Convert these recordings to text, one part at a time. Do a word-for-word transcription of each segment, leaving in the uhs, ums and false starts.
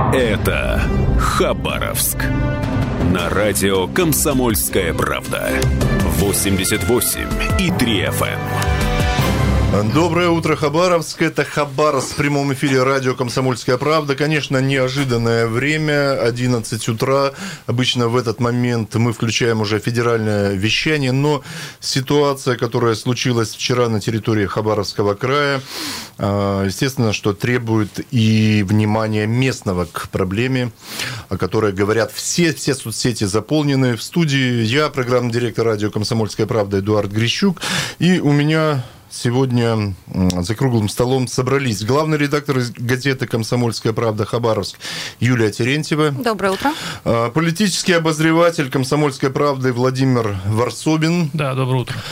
Это Хабаровск. На радио «Комсомольская правда». восемьдесят восемь и три эф эм. Доброе утро, Хабаровск. Это Хабаровск в прямом эфире радио «Комсомольская правда». Конечно, неожиданное время, одиннадцать утра. Обычно в этот момент мы включаем уже федеральное вещание, но ситуация, которая случилась вчера на территории Хабаровского края, естественно, что требует и внимания местного к проблеме, о которой говорят все, все соцсети заполнены. В студии я, программный директор радио «Комсомольская правда» Эдуард Грищук, и у меня... Сегодня за круглым столом собрались главный редактор газеты «Комсомольская правда» Хабаровск Юлия Терентьева. Доброе утро. Политический обозреватель «Комсомольской правды» Владимир Варсобин. Да, доброе утро.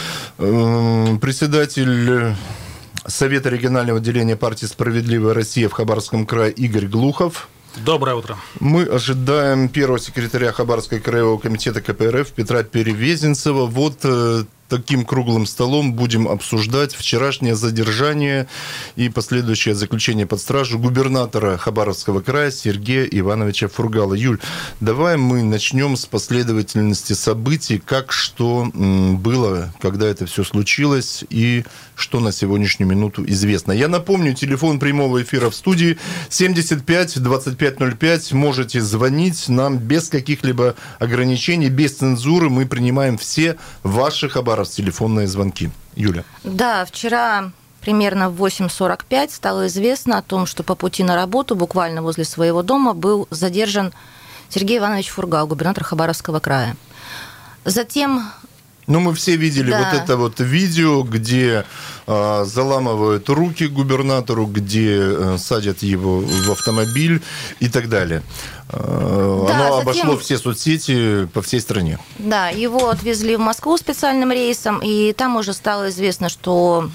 Председатель Совета регионального отделения партии «Справедливая Россия» в Хабаровском крае Игорь Глухов. Доброе утро. Мы ожидаем первого секретаря Хабаровского краевого комитета ка пэ эр эф Петра Перевезенцева. Вот таким круглым столом будем обсуждать вчерашнее задержание и последующее заключение под стражу губернатора Хабаровского края Сергея Ивановича Фургала. Юль, давай мы начнем с последовательности событий, как что было, когда это все случилось и что на сегодняшнюю минуту известно. Я напомню, телефон прямого эфира в студии семьдесят пять двадцать пять ноль пять. Можете звонить нам без каких-либо ограничений, без цензуры. Мы принимаем все ваши хабаровские телефонные звонки. Юля. Да, вчера примерно в восемь сорок пять стало известно о том, что по пути на работу, буквально возле своего дома, был задержан Сергей Иванович Фургал, губернатор Хабаровского края. Затем... Ну, мы все видели да. вот это вот видео, где э, заламывают руки губернатору, где э, садят его в автомобиль и так далее. Э, да, оно затем... обошло все соцсети по всей стране. Да, его отвезли в Москву специальным рейсом, и там уже стало известно, что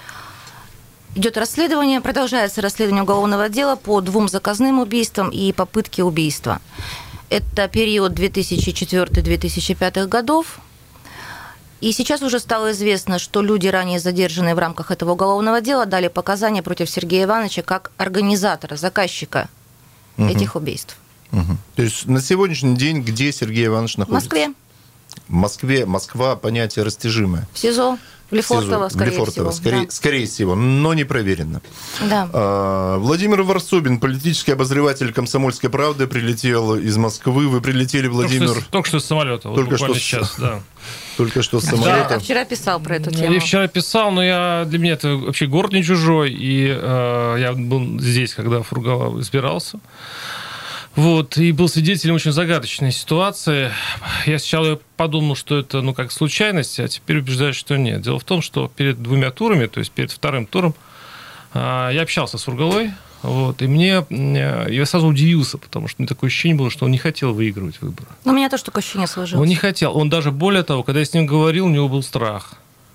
идет расследование, продолжается расследование уголовного дела по двум заказным убийствам и попытке убийства. Это период две тысячи четвёртый - две тысячи пятый годов. И сейчас уже стало известно, что люди, ранее задержанные в рамках этого уголовного дела, дали показания против Сергея Ивановича как организатора, заказчика угу. этих убийств. Угу. То есть на сегодняшний день где Сергей Иванович находится? В Москве. В Москве. Москва понятие растяжимое. В СИЗО. В Лефортово, СИЗО. скорее Лефортово, всего. Скорее, да. скорее всего, но не проверено. Да. А, Владимир Варсобин, политический обозреватель «Комсомольской правды», прилетел из Москвы. Вы прилетели, Владимир? Только что, только что с самолета. Вот только что сейчас, с... да. Только что с самолета. Да, вчера писал про эту тему. Я вчера писал, но я, для меня это вообще город не чужой. И э, я был здесь, когда Фургал избирался. Вот, и был свидетелем очень загадочной ситуации. Я сначала подумал, что это, ну, как случайность, а теперь убеждаюсь, что нет. Дело в том, что перед двумя турами, то есть перед вторым туром, я общался с Фургалой, вот, и мне, я сразу удивился, потому что у меня такое ощущение было, что он не хотел выигрывать выборы. У меня тоже такое ощущение сложилось. Он не хотел. Он даже, более того, когда я с ним говорил, у него был страх.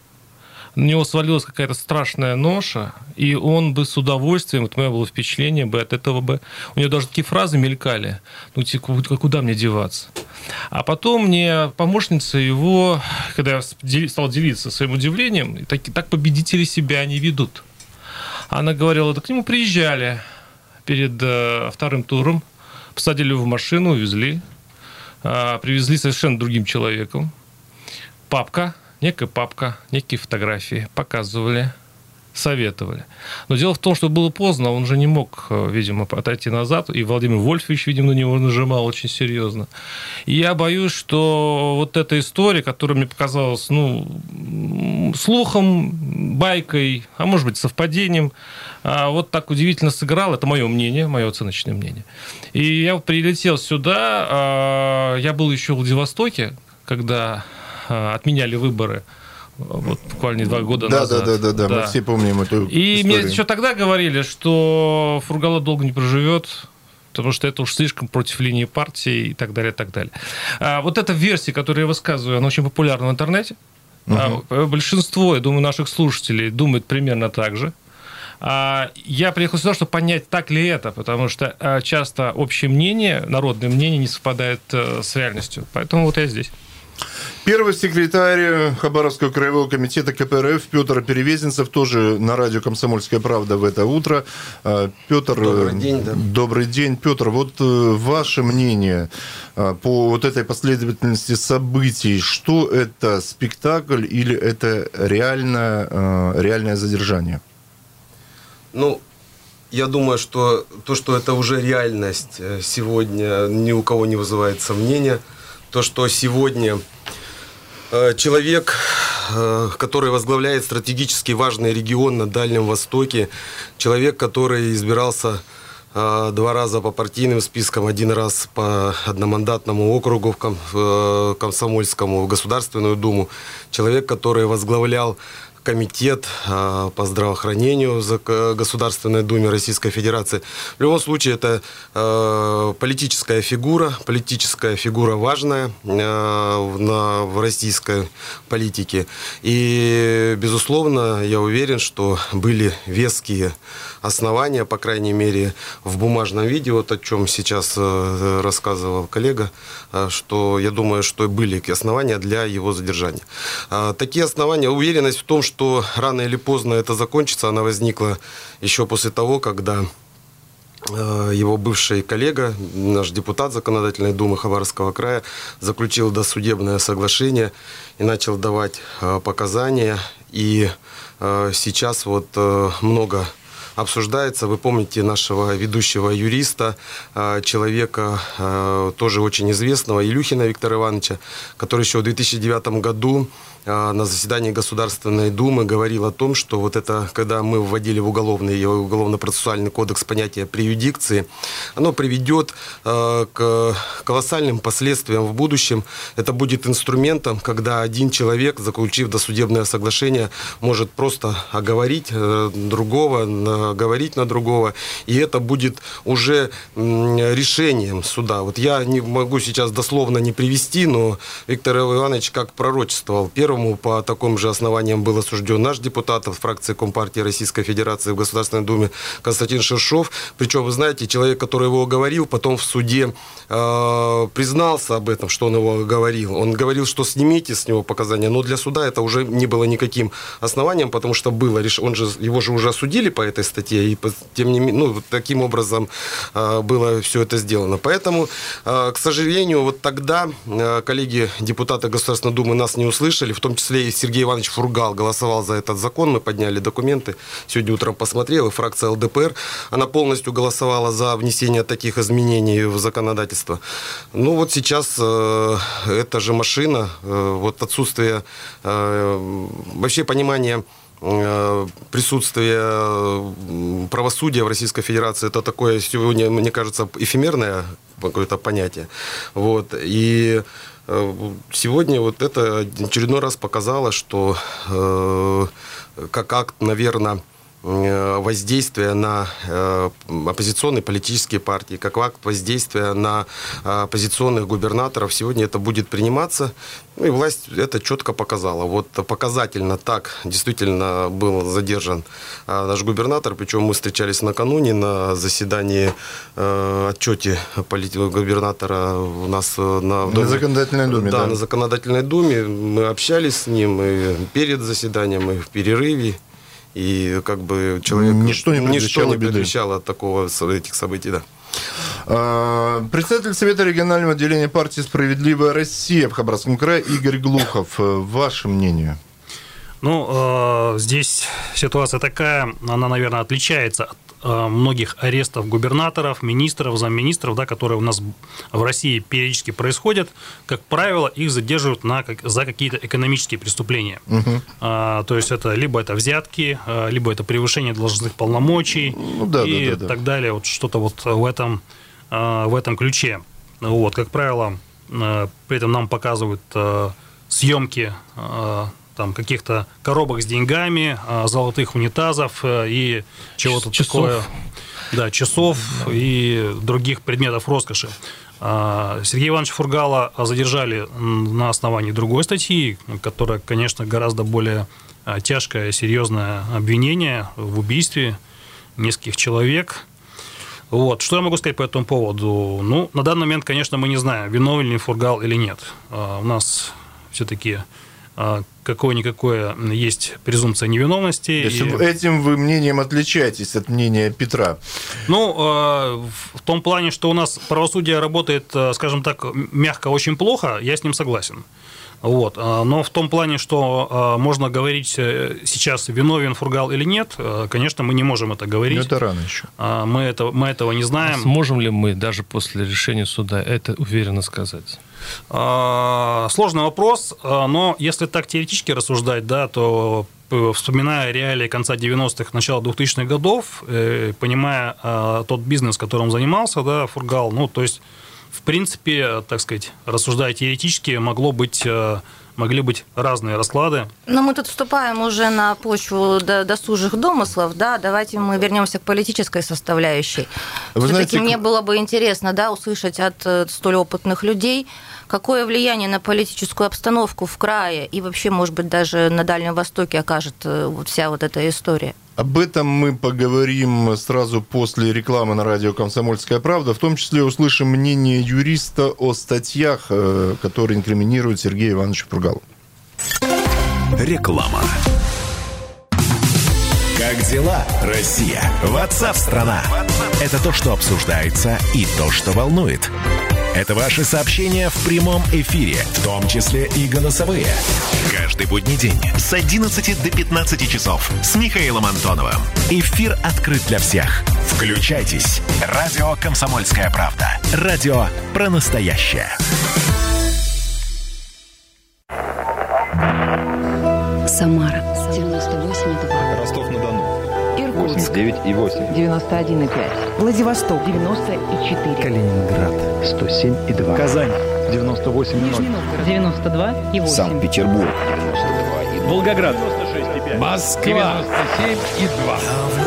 На него свалилась какая-то страшная ноша, и он бы с удовольствием, вот у меня было впечатление бы от этого бы, у него даже такие фразы мелькали, ну, типа, куда мне деваться? А потом мне помощница его, когда я стал делиться своим удивлением, так, так победители себя не ведут. Она говорила, да к нему приезжали перед э, вторым туром, посадили его в машину, увезли, э, привезли совершенно другим человеком, папка, некая папка, некие фотографии показывали, советовали. Но дело в том, что было поздно, он же не мог, видимо, отойти назад, и Владимир Вольфович, видимо, на него нажимал очень серьезно. И я боюсь, что вот эта история, которая мне показалась, ну, слухом, байкой, а может быть, совпадением, вот так удивительно сыграла, это мое мнение, мое оценочное мнение. И я прилетел сюда, я был еще в Владивостоке, когда отменяли выборы вот, буквально два года да, назад. Да, да, да, да, мы все помним эту И историю. мне еще тогда говорили, что Фургала долго не проживет, потому что это уж слишком против линии партии и так далее, и так далее. А вот эта версия, которую я высказываю, она очень популярна в интернете. Угу. Большинство, я думаю, наших слушателей думает примерно так же. Я приехал сюда, чтобы понять, так ли это, потому что часто общее мнение, народное мнение не совпадает с реальностью. Поэтому вот я здесь. Первый секретарь Хабаровского краевого комитета ка пэ эр эф Петр Перевезенцев тоже на радио «Комсомольская правда» в это утро. Петр, добрый день. Да. Добрый день. Петр, вот ваше мнение по вот этой последовательности событий. Что это, спектакль или это реальное, реальное задержание? Ну, я думаю, что то, что это уже реальность сегодня, ни у кого не вызывает сомнения. То, что сегодня человек, который возглавляет стратегически важный регион на Дальнем Востоке, человек, который избирался два раза по партийным спискам, один раз по одномандатному округу в Комсомольскому, в Государственную Думу, человек, который возглавлял комитет по здравоохранению в Государственной Думе Российской Федерации. В любом случае, это политическая фигура, политическая фигура важная в российской политике. И, безусловно, я уверен, что были веские основания, по крайней мере, в бумажном виде, вот о чем сейчас рассказывал коллега, что я думаю, что были основания для его задержания. Такие основания, уверенность в том, что что рано или поздно это закончится, она возникла еще после того, когда его бывший коллега, наш депутат Законодательной Думы Хабаровского края, заключил досудебное соглашение и начал давать показания. И сейчас вот много обсуждается. Вы помните нашего ведущего юриста, человека тоже очень известного, Илюхина Виктора Ивановича, который еще в две тысячи девятом году на заседании Государственной Думы говорил о том, что вот это, когда мы вводили в уголовный, уголовно-процессуальный кодекс понятие преюдикции, оно приведет к колоссальным последствиям в будущем. Это будет инструментом, когда один человек, заключив досудебное соглашение, может просто оговорить другого, говорить на другого, и это будет уже решением суда. Вот я не могу сейчас дословно не привести, но Виктор Иванович как пророчествовал. Первым по таким же основаниям был осужден наш депутат фракции Компартии Российской Федерации в Государственной Думе Константин Шершов. Причем, вы знаете, человек, который его говорил, потом в суде э, признался об этом, что он его говорил. Он говорил, что снимите с него показания, но для суда это уже не было никаким основанием, потому что было, он же, его же уже осудили по этой статье, и тем не менее, ну, таким образом э, было все это сделано. Поэтому, э, к сожалению, вот тогда э, коллеги депутаты Государственной Думы нас не услышали, в том числе и Сергей Иванович Фургал голосовал за этот закон, мы подняли документы, сегодня утром посмотрел, и фракция эл дэ пэ эр, она полностью голосовала за внесение таких изменений в законодательство. Ну вот сейчас э, эта же машина, э, вот отсутствие э, вообще понимания присутствие правосудия в Российской Федерации, это такое сегодня, мне кажется, эфемерное какое-то понятие. Вот. И сегодня вот это очередной раз показало, что э, как акт, наверное, воздействия на оппозиционные политические партии, как акт воздействия на оппозиционных губернаторов. Сегодня это будет приниматься. Ну и власть это четко показала. Вот показательно так действительно был задержан наш губернатор. Причем мы встречались накануне на заседании отчете губернатора у нас на, на Законодательной Думе. Да, да, на Законодательной Думе. Мы общались с ним и перед заседанием, и в перерыве. И как бы человек ничто не предвещало, ничто не предвещало такого, этих событий, да. Председатель Совета регионального отделения партии «Справедливая Россия» в Хабаровском крае Игорь Глухов. Ваше мнение? Ну, здесь ситуация такая, она, наверное, отличается от многих арестов губернаторов, министров, замминистров, да, которые у нас в России периодически происходят. Как правило, их задерживают на, за какие-то экономические преступления. Угу. А, то есть это либо это взятки, либо это превышение должностных полномочий, ну, да, и да, да, так да. далее. Вот что-то вот в этом, в этом ключе. Вот, как правило, при этом нам показывают съемки там каких-то коробок с деньгами, золотых унитазов и чего-то такое, да, часов да. и других предметов роскоши. Сергея Ивановича Фургала задержали на основании другой статьи, которая, конечно, гораздо более тяжкое, серьезное обвинение в убийстве нескольких человек. Вот. Что я могу сказать по этому поводу? Ну, на данный момент, конечно, мы не знаем, виновен ли Фургал или нет. У нас все-таки какое-никакое есть презумпция невиновности. То есть и... этим вы мнением отличаетесь от мнения Петра? Ну, в том плане, что у нас правосудие работает, скажем так, мягко, очень плохо, я с ним согласен. Вот. Но в том плане, что можно говорить сейчас, виновен Фургал или нет, конечно, мы не можем это говорить. Но это рано еще. Мы, это, мы этого не знаем. Сможем ли мы даже после решения суда это уверенно сказать? Сложный вопрос, но если так теоретически рассуждать, да, то вспоминая реалии конца девяностых, начала двухтысячных годов, понимая тот бизнес, которым занимался, да, Фургал, ну, то есть, в принципе, так сказать, рассуждая теоретически, могло быть... могли быть разные расклады. Но мы тут вступаем уже на почву досужих домыслов, да, давайте мы вернемся к политической составляющей. Все-таки мне было бы интересно, да, услышать от столь опытных людей, какое влияние на политическую обстановку в крае и вообще, может быть, даже на Дальнем Востоке окажет вот вся вот эта история. Об этом мы поговорим сразу после рекламы на радио «Комсомольская правда». В том числе услышим мнение юриста о статьях, которые инкриминируют Сергея Ивановича Фургала. Реклама. Как дела, Россия? WhatsApp-страна. Это то, что обсуждается, и то, что волнует. Это ваши сообщения в прямом эфире, в том числе и голосовые. Каждый будний день с одиннадцати до пятнадцати часов с Михаилом Антоновым. Эфир открыт для всех. Включайтесь. Радио «Комсомольская правда». Радио про настоящее. Самара девяносто восемь и два. Ростов-на-Дону Иркутск восемьдесят девять и восемь. девяносто один и пять. Владивосток девяносто и четыре. Калининград сто семь и два. Казань девяносто восемь и ноль. девяносто два и восемь. Санкт-Петербург девяносто два и два. Волгоград девяносто шесть и пять. Москва девяносто семь и два.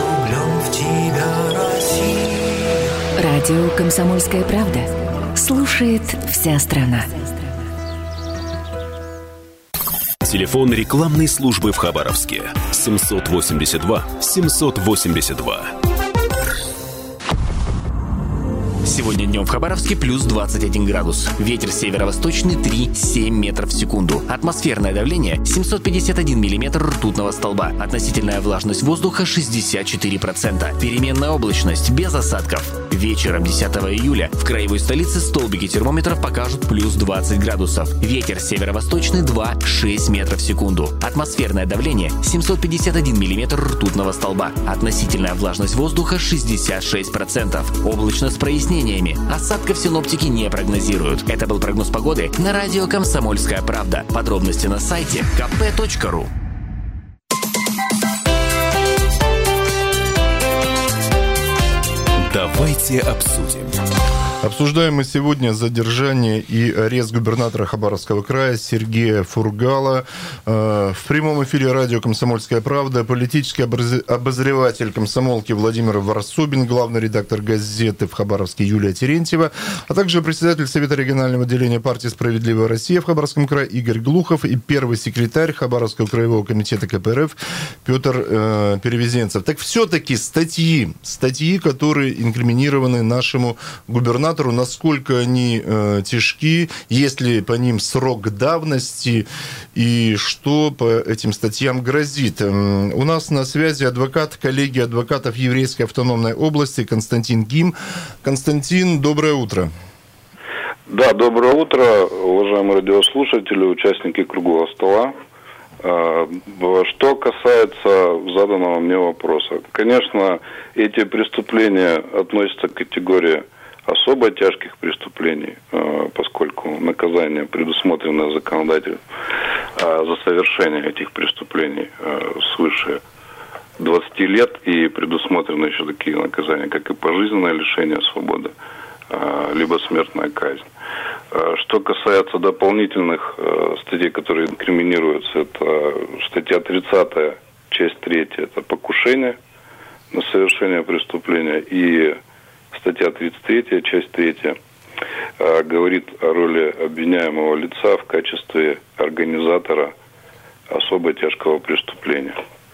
Радио «Комсомольская правда». Слушает вся страна. Телефон рекламной службы в Хабаровске семьсот восемьдесят два семьсот восемьдесят два. Сегодня днем в Хабаровске плюс двадцать один градус. Ветер северо-восточный три семь метров в секунду. Атмосферное давление семьсот пятьдесят один миллиметр ртутного столба. Относительная влажность воздуха шестьдесят четыре процента. Переменная облачность без осадков. Вечером десятого июля в краевой столице столбики термометров покажут плюс двадцать градусов. Ветер северо-восточный два шесть метров в секунду. Атмосферное давление семьсот пятьдесят один миллиметр ртутного столба. Относительная влажность воздуха шестьдесят шесть процентов. Облачно с прояснениями. Осадков синоптики не прогнозируют. Это был прогноз погоды на радио «Комсомольская правда». Подробности на сайте ка пэ точка ру. Давайте обсудим. Обсуждаем мы сегодня задержание и арест губернатора Хабаровского края Сергея Фургала. В прямом эфире радио «Комсомольская правда» политический обозреватель комсомолки Владимир Варсобин, главный редактор газеты в Хабаровске Юлия Терентьева, а также председатель Совета регионального отделения партии «Справедливая Россия» в Хабаровском крае Игорь Глухов и первый секретарь Хабаровского краевого комитета ка пэ эр эф Петр э, Перевезенцев. Так все-таки статьи, статьи, которые инкриминированы нашему губернатору, насколько они э, тяжки, есть ли по ним срок давности и что по этим статьям грозит. Эм, у нас на связи адвокат коллегии адвокатов Еврейской автономной области Константин Гим. Константин, доброе утро. Да, доброе утро, уважаемые радиослушатели, участники круглого стола. Что касается заданного мне вопроса, конечно, эти преступления относятся к категории особо тяжких преступлений, поскольку наказание предусмотрено законодателем за совершение этих преступлений свыше двадцати лет, и предусмотрены еще такие наказания, как и пожизненное лишение свободы, либо смертная казнь. Что касается дополнительных статей, которые инкриминируются, это статья тридцатая, часть третья, это покушение на совершение преступления, и статья тридцать третья, часть третья, говорит о роли обвиняемого лица в качестве организатора особо тяжкого преступления.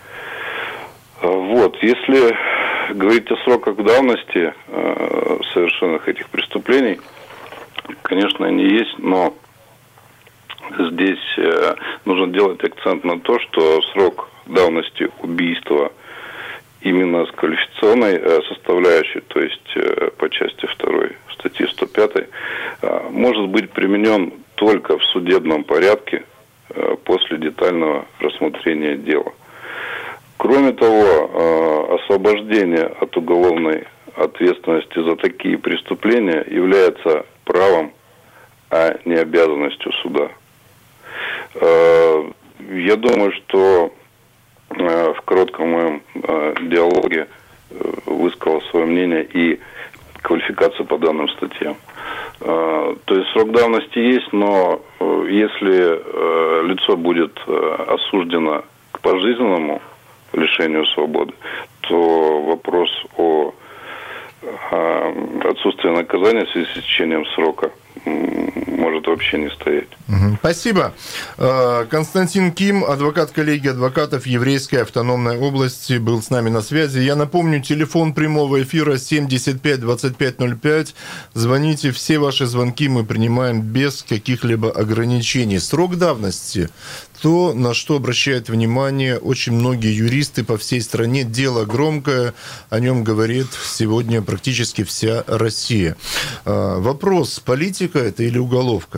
Вот, если говорить о сроках давности совершенных этих преступлений, конечно, они есть, но здесь нужно делать акцент на то, что срок давности убийства именно с квалификационной составляющей, то есть по части второй статьи сто пять, может быть применен только в судебном порядке после детального рассмотрения дела. Кроме того, освобождение от уголовной ответственности за такие преступления является правом, а не обязанностью суда. Я думаю, что в коротком моем диалоге высказал свое мнение и квалификацию по данным статьям. То есть срок давности есть, но если лицо будет осуждено к пожизненному лишению свободы, то вопрос о отсутствии наказания в связи с истечением срока может вообще не стоять. Спасибо. Константин Ким, адвокат коллегии адвокатов Еврейской автономной области, был с нами на связи. Я напомню, телефон прямого эфира семьдесят пять двадцать пять ноль пять. Звоните, все ваши звонки мы принимаем без каких-либо ограничений. Срок давности, то, на что обращают внимание очень многие юристы по всей стране. Дело громкое, о нем говорит сегодня практически вся Россия. Вопрос, политика это или уголовка?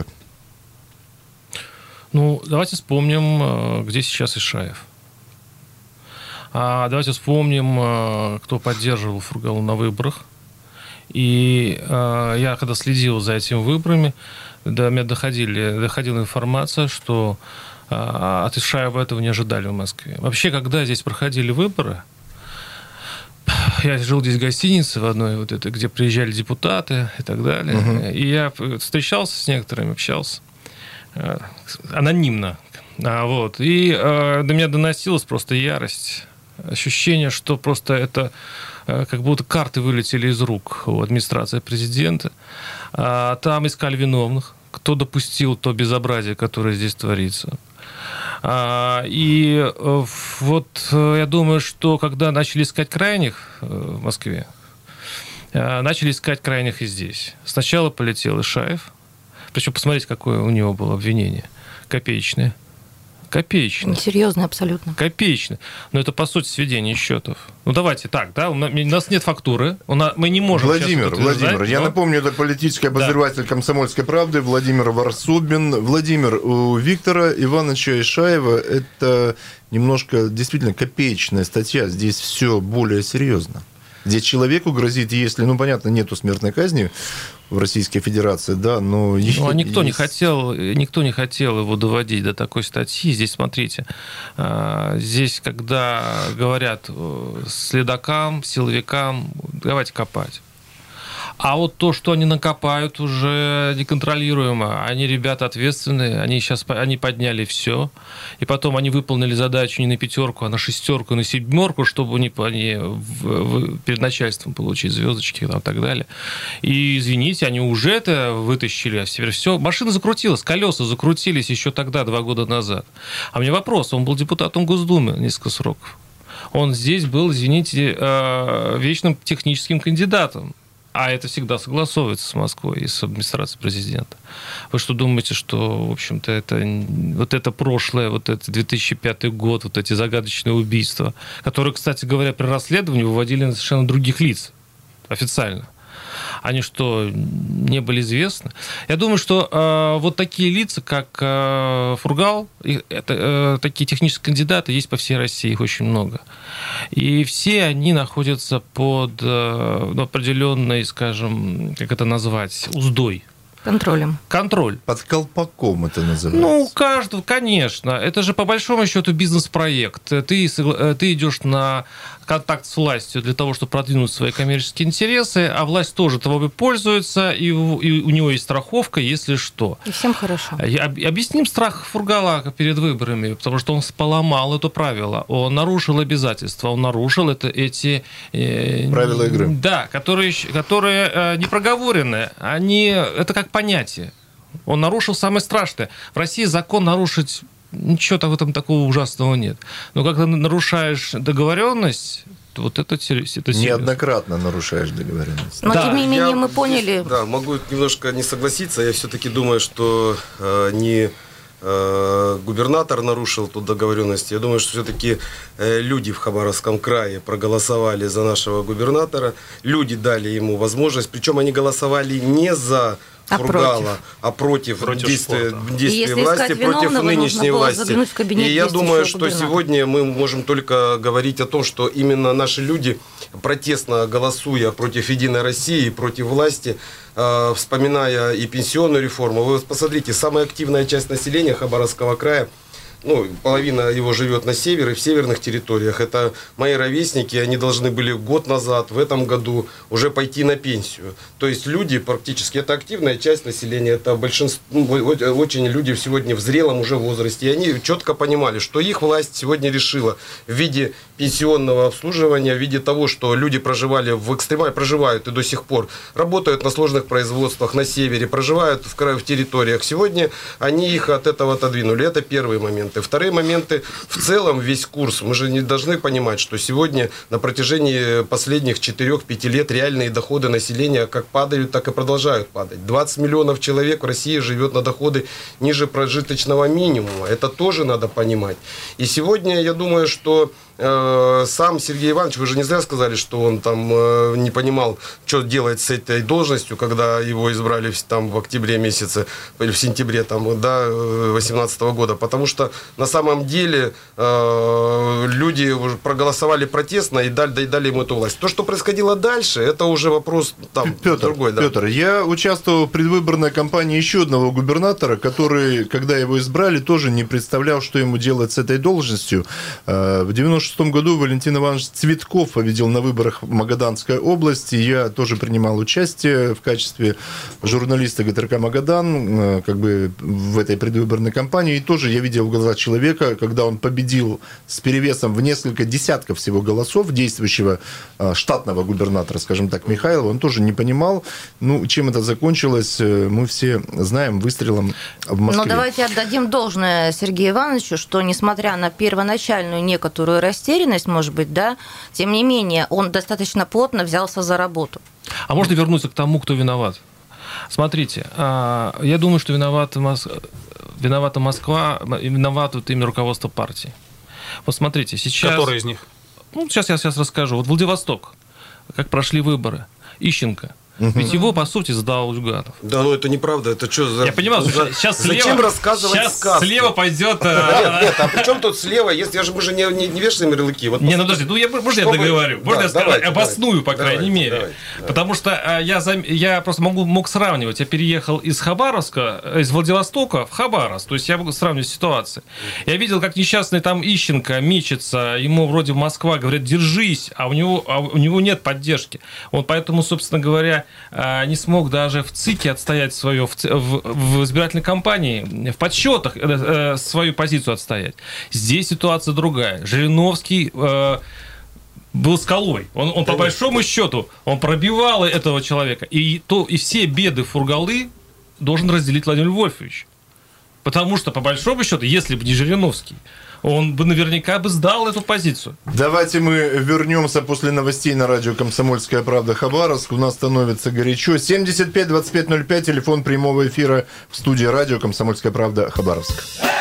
Ну, давайте вспомним, где сейчас Ишаев. А давайте вспомним, кто поддерживал Фургала на выборах. И я, когда следил за этими выборами, до меня доходили, доходила информация, что от Ишаева этого не ожидали в Москве. Вообще, когда здесь проходили выборы, я жил здесь в гостинице в одной, вот это, где приезжали депутаты и так далее. Угу. И я встречался с некоторыми, общался анонимно. А, вот. И э, до меня доносилась просто ярость. Ощущение, что просто это э, как будто карты вылетели из рук у администрации президента. А, там искали виновных. Кто допустил то безобразие, которое здесь творится. А, и э, вот э, я думаю, что когда начали искать крайних э, в Москве, э, начали искать крайних и здесь. Сначала полетел Ишаев. Причем посмотрите, какое у него было обвинение. Копеечное. Копеечное. Несерьезное абсолютно. Копеечное. Но это, по сути, сведение счетов. Ну, давайте так, да, у нас нет фактуры, у нас, мы не можем... Владимир, Владимир, но... я напомню, это политический обозреватель да. «Комсомольской правды» Владимир Варсобин. Владимир, у Виктора Ивановича Ишаева это немножко действительно копеечная статья. Здесь все более серьезно. Здесь человеку грозит, если, ну, понятно, нету смертной казни в Российской Федерации, да, но... Ну, а никто, есть... не хотел, никто не хотел его доводить до такой статьи. Здесь, смотрите, здесь, когда говорят следакам, силовикам, давайте копать. А вот то, что они накопают, уже неконтролируемо. Они ребята ответственные, они сейчас они подняли все, и потом они выполнили задачу не на пятерку, а на шестерку, на седьмерку, чтобы они, они в, в, перед начальством получить звездочки и так далее. И, извините, они уже это вытащили, а все, машина закрутилась, колеса закрутились еще тогда, два года назад. А у меня вопрос, он был депутатом Госдумы несколько сроков. Он здесь был, извините, вечным техническим кандидатом. А это всегда согласовывается с Москвой и с администрацией президента. Вы что думаете, что, в общем-то, это вот это прошлое, вот это две тысячи пятый год, вот эти загадочные убийства, которые, кстати говоря, при расследовании выводили на совершенно других лиц официально. Они что, не были известны? Я думаю, что э, вот такие лица, как э, Фургал, это, э, такие технические кандидаты есть по всей России, их очень много. И все они находятся под э, определенной, скажем, как это назвать, уздой. Контролем. Контроль. Под колпаком это называется. Ну, каждого, конечно. Это же по большому счету бизнес-проект. Ты, ты идешь на контакт с властью для того, чтобы продвинуть свои коммерческие интересы, а власть тоже тобой пользуется, и у, и у него есть страховка, если что. И всем хорошо. Объясним страх Фургала перед выборами, потому что он поломал это правило, он нарушил обязательства, он нарушил это, эти... Правила игры. Да, которые, которые не проговорены. Они, это как понятие. Он нарушил самое страшное. В России закон нарушить... Ничего в этом такого ужасного нет. Но когда нарушаешь договоренность, то вот это, это серьезно. Неоднократно нарушаешь договоренность. Но, да. тем не менее, я мы поняли... Здесь, да, могу немножко не согласиться. Я все-таки думаю, что э, не э, губернатор нарушил тут договоренности. Я думаю, что все-таки э, люди в Хабаровском крае проголосовали за нашего губернатора. Люди дали ему возможность. Причем они голосовали не за А Фургала, против. а против, Против действия, спорта. действия Если власти, искать против виновного, нынешней нужно было власти. заглянуть в кабинет И я думаю, действующего что губернатора. сегодня мы можем только говорить о том, что именно наши люди, протестно голосуя против Единой России, против власти, э, вспоминая и пенсионную реформу, вы посмотрите, самая активная часть населения Хабаровского края, ну, половина его живет на севере, в северных территориях. Это мои ровесники, они должны были год назад, в этом году уже пойти на пенсию. То есть люди практически, это активная часть населения, это большинство, очень люди сегодня в зрелом уже возрасте. И они четко понимали, что их власть сегодня решила в виде пенсионного обслуживания, в виде того, что люди проживали в экстремале, проживают и до сих пор, работают на сложных производствах на севере, проживают в, в территориях. Сегодня они их от этого отодвинули. Это первый момент. И вторые моменты, в целом весь курс, мы же не должны понимать, что сегодня на протяжении последних четырех-пяти лет реальные доходы населения как падают, так и продолжают падать. двадцать миллионов человек в России живет на доходы ниже прожиточного минимума. Это тоже надо понимать. И сегодня я думаю, что э, сам Сергей Иванович, вы же не зря сказали, что он там э, не понимал, что делать с этой должностью, когда его избрали в, там, в октябре месяце, или в сентябре там, да, восемнадцатого года, потому что на самом деле э, люди уже проголосовали протестно и дали, дали ему эту власть. То, что происходило дальше, это уже вопрос там, Петр, другой. Да. Петр, я участвовал в предвыборной кампании еще одного губернатора, который, когда его избрали, тоже не представлял, что ему делать с этой должностью. В девяносто шестом году Валентин Иванович Цветков победил на выборах в Магаданской области. Я тоже принимал участие в качестве журналиста ГТРК «Магадан» как бы в этой предвыборной кампании. И тоже я видел в глаза человека, когда он победил с перевесом в несколько десятков всего голосов действующего штатного губернатора, скажем так, Михайлова. Он тоже не понимал, ну, чем это закончилось. Мы все знаем, выстрелом в Москве. Но давайте отдадим должное Сергею Ивановичу, что несмотря на первоначальную некоторую растерянность, может быть, да, тем не менее, он достаточно плотно взялся за работу. А можно вернуться к тому, кто виноват? Смотрите, я думаю, что виновата Москва, виновата Москва, виновато именно руководство партии. Вот смотрите, сейчас... Который из них? Ну, сейчас я сейчас расскажу. Вот Владивосток, как прошли выборы, Ищенко. Угу. Ведь его, по сути, сдал Жуганов. Да, ну это неправда, это что за... Я понимаю, за... сейчас Зачем слева, рассказывать сейчас сказки? Слева пойдет... Нет, нет, а при чем тут слева? Если я же мы же не, не, не вешаем ярлыки. Вот не, ну подожди, ну я, можно Чтобы... я договорю? Можно да, я скажу, давайте, обосную, по давайте, крайней мере. давайте, давайте. Потому что я, я просто могу, мог сравнивать. Я переехал из Хабаровска, из Владивостока в Хабаровск. То есть я могу сравнивать ситуации. Я видел, как несчастный там Ищенко мечется. Ему вроде Москва говорят, держись, а у него, а у него нет поддержки. Он поэтому, собственно говоря, не смог даже в ЦИКе отстоять свое, в, в, в избирательной кампании, в подсчетах э, э, свою позицию отстоять. Здесь ситуация другая. Жириновский э, был скалой. Он, он по большому счету, он пробивал этого человека. И, то, и все беды Фургалы должен разделить Владимир Вольфович. Потому что, по большому счету, если бы не Жириновский, он бы наверняка бы сдал эту позицию. Давайте мы вернемся после новостей на радио «Комсомольская правда» Хабаровск. У нас становится горячо. семьдесят пять двадцать пять ноль пять, телефон прямого эфира в студии радио «Комсомольская правда» Хабаровск.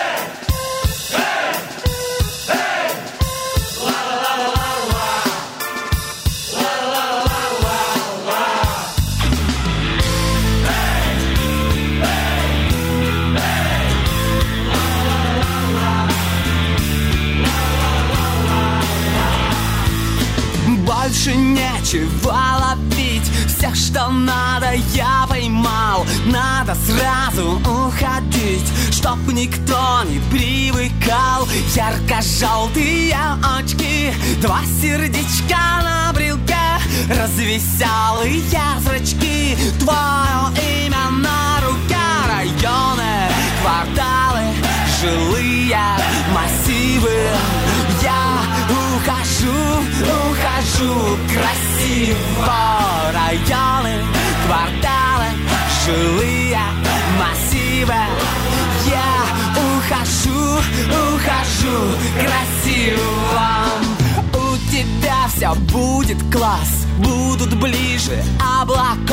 Больше нечего ловить, все, что надо, я поймал. Надо сразу уходить, чтоб никто не привыкал. Ярко-желтые очки, два сердечка на брелке, развеселые зрачки, твое имя на руке. Районы, кварталы, жилые массивы. Я ухожу, ухожу красиво. Районы, кварталы, жилые массивы. Я ухожу, ухожу красиво. У тебя все будет класс, будут ближе облака.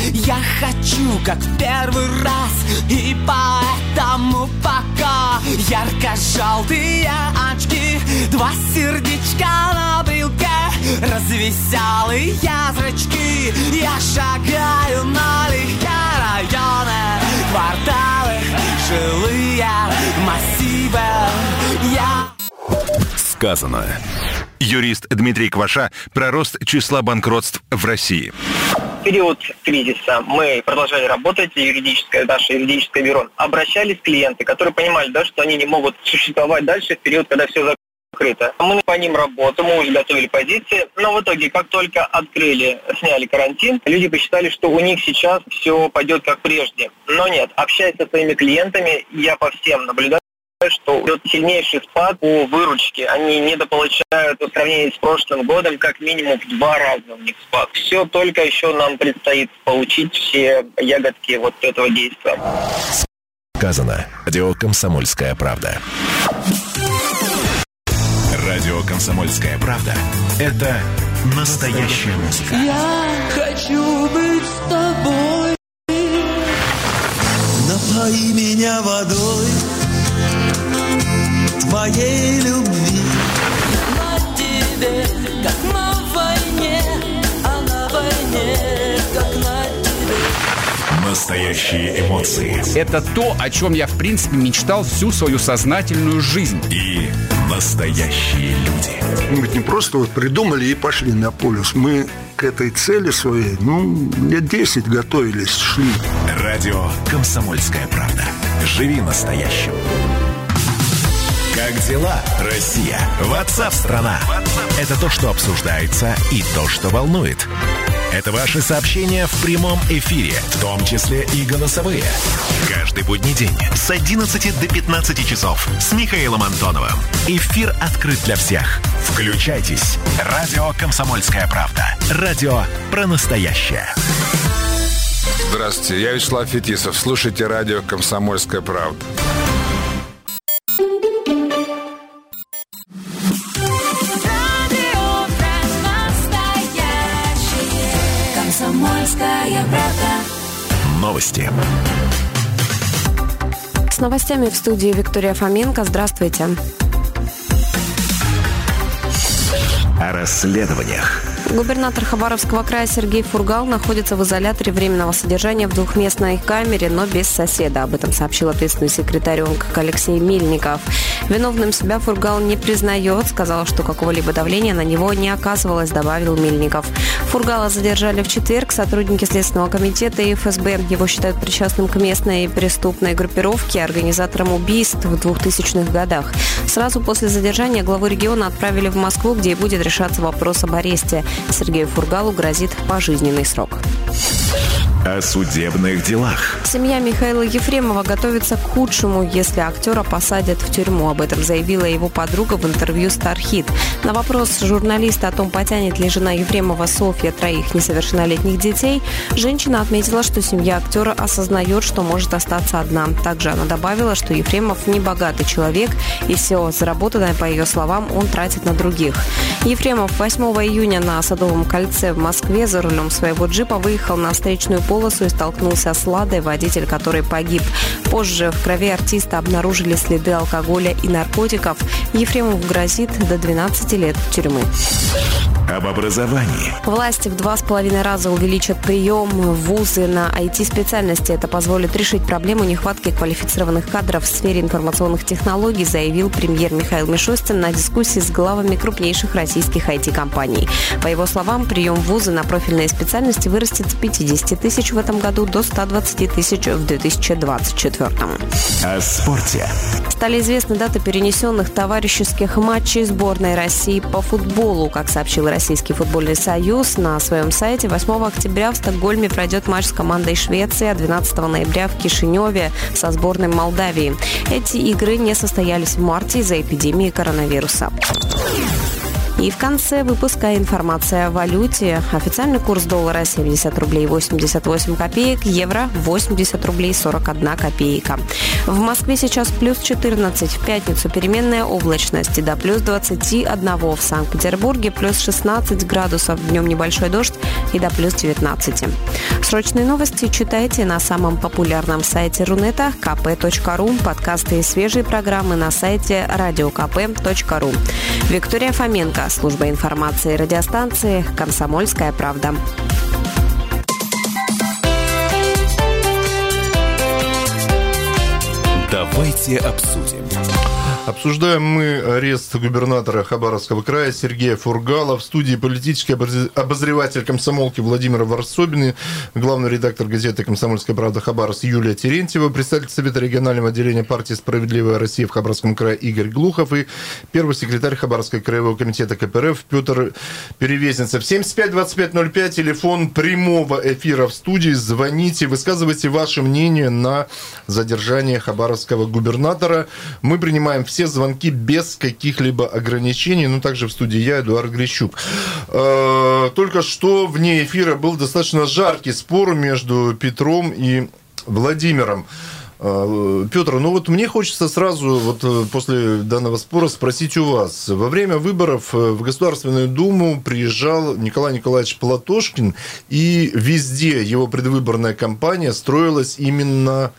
Я хочу, как в первый раз, и поэтому пока ярко-желтые очки, два сердечка на брелке, развеселые зрачки. Я шагаю налегке, районы, кварталы, жилые массивы. Я... Сказано. Юрист Дмитрий Кваша про рост числа банкротств в России. В период кризиса мы продолжали работать, юридическое, наше юридическое бюро. Обращались клиенты, которые понимали, да, что они не могут существовать дальше в период, когда все закрыто. Мы по ним работаем, мы уже готовили позиции, но в итоге, как только открыли, сняли карантин, люди посчитали, что у них сейчас все пойдет как прежде. Но нет, общаясь со своими клиентами, я по всем наблюдаю, что идет сильнейший спад по выручке. Они недополучают в сравнении с прошлым годом как минимум в два раза у них спад. Все только еще нам предстоит получить все ягодки вот этого действия. Сказано. Радио «Комсомольская правда». Радио «Комсомольская правда» — это настоящая музыка. Я хочу быть с тобой. Напои меня водой твоей любви. На тебе, как на войне, а на войне, как на тебе. Настоящие эмоции. Это то, о чем я, в принципе, мечтал всю свою сознательную жизнь. И настоящие люди. Мы ведь не просто вот придумали и пошли на полюс. Мы к этой цели своей, ну, лет десять готовились, шли. Радио «Комсомольская правда». Живи настоящим. Как дела, Россия? Ватсап-страна! Это то, что обсуждается, и то, что волнует. Это ваши сообщения в прямом эфире, в том числе и голосовые. Каждый будний день с одиннадцати до пятнадцати часов с Михаилом Антоновым. Эфир открыт для всех. Включайтесь. Радио «Комсомольская правда». Радио про настоящее. Здравствуйте, я Вячеслав Фетисов. Слушайте радио «Комсомольская правда». «Комсомольская правда». Новости. С новостями в студии Виктория Фоменко. Здравствуйте. О расследованиях. Губернатор Хабаровского края Сергей Фургал находится в изоляторе временного содержания в двухместной камере, но без соседа. Об этом сообщил ответственный секретарь ОНК Алексей Мельников. Виновным себя Фургал не признает, сказал, что какого-либо давления на него не оказывалось, добавил Мельников. Фургала задержали в четверг. Сотрудники Следственного комитета и эф эс бэ его считают причастным к местной преступной группировке, организатором убийств в двухтысячных годах. Сразу после задержания главу региона отправили в Москву, где и будет решаться вопрос об аресте. Сергею Фургалу грозит пожизненный срок. О судебных делах. Семья Михаила Ефремова готовится к худшему, если актера посадят в тюрьму. Об этом заявила его подруга в интервью «Стархит». На вопрос журналиста о том, потянет ли жена Ефремова Софья троих несовершеннолетних детей, женщина отметила, что семья актера осознает, что может остаться одна. Также она добавила, что Ефремов не богатый человек, и все заработанное, по ее словам, он тратит на других. Ефремов восьмого июня на Садовом кольце в Москве за рулем своего джипа выехал на встречную полосу и столкнулся с «Ладой», водитель которой погиб. Позже в крови артиста обнаружили следы алкоголя и наркотиков. Ефремову грозит до двенадцати лет тюрьмы. Об образовании. Власти в два с половиной раза увеличат прием в вузы на ай ти-специальности. Это позволит решить проблему нехватки квалифицированных кадров в сфере информационных технологий, заявил премьер Михаил Мишустин на дискуссии с главами крупнейших российских ай ти-компаний. По его словам, прием в вузы на профильные специальности вырастет с пятидесяти тысяч в этом году до ста двадцати тысяч в две тысячи двадцать четвёртом. О спорте. Стали известны даты перенесенных товарищеских матчей сборной России по футболу. Как сообщил Российский футбольный союз на своем сайте, восьмого октября в Стокгольме пройдет матч с командой Швеции, а двенадцатого ноября в Кишиневе со сборной Молдавии. Эти игры не состоялись в марте из-за эпидемии коронавируса. И в конце выпуска информация о валюте. Официальный курс доллара семьдесят рублей восемьдесят восемь копеек, евро восемьдесят рублей сорок одна копейка. В Москве сейчас плюс четырнадцать, в пятницу переменная облачность и до плюс двадцати одного. В Санкт-Петербурге плюс шестнадцать градусов, днем небольшой дождь и до плюс девятнадцати. Срочные новости читайте на самом популярном сайте Рунета ка пэ точка ру, подкасты и свежие программы на сайте радио ка пэ точка ру. Виктория Фоменко, служба информации радиостанции «Комсомольская правда». Давайте обсудим. Обсуждаем мы арест губернатора Хабаровского края Сергея Фургала. В студии политический обозреватель комсомолки Владимир Варсобин, главный редактор газеты «Комсомольская правда» Хабаровск Юлия Терентьева, председатель Совета регионального отделения партии «Справедливая Россия» в Хабаровском крае Игорь Глухов и первый секретарь Хабаровского краевого комитета ка пэ эр эф Петр Перевезенцев. семьдесят пять двадцать пять ноль пять, телефон прямого эфира в студии. Звоните, высказывайте ваше мнение на задержание хабаровского губернатора. Мы принимаем все звонки без каких-либо ограничений. Ну, также в студии я, Эдуард Грищук. Только что вне эфира был достаточно жаркий спор между Петром и Владимиром. Петр, ну вот мне хочется сразу вот после данного спора спросить у вас. Во время выборов в Государственную Думу приезжал Николай Николаевич Платошкин, и везде его предвыборная кампания строилась именно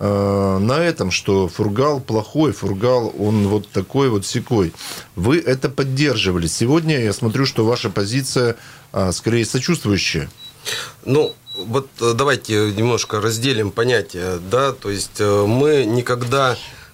на этом, что Фургал плохой, Фургал, он вот такой вот сякой. Вы это поддерживали. Сегодня я смотрю, что ваша позиция скорее сочувствующая. Ну, вот давайте немножко разделим понятия, да, то есть мы никогда